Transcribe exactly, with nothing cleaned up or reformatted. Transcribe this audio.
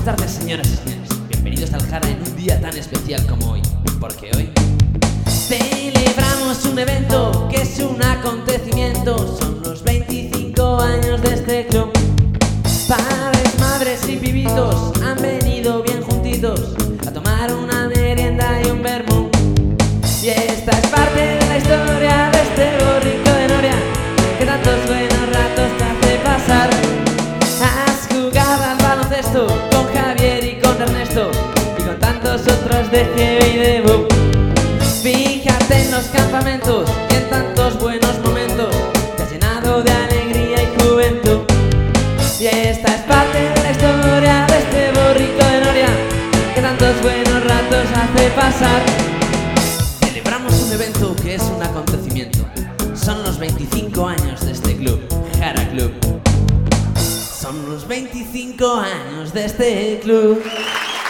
Buenas tardes, señoras y señores. Bienvenidos al Jara en un día tan especial como hoy, porque hoy celebramos un evento que es un acontecimiento. Son los veinticinco años de este club. Padres, madres y pibitos han venido bien juntitos a tomar una merienda y un vermú. Y esta es parte de la historia de este borrico de Noria, que tantos buenos ratos te hace pasar. Has jugado al baloncesto con Javier y con Ernesto y con tantos otros de G B y de Boom. Fíjate en los campamentos y en tantos buenos momentos te has llenado de alegría y juventud. Y esta es parte de la historia de este borrico de Noria, que tantos buenos ratos hace pasar. Celebramos un evento que es un acontecimiento. Son los veinticinco años de este club, Jara Club. Son los veinticinco años de este club.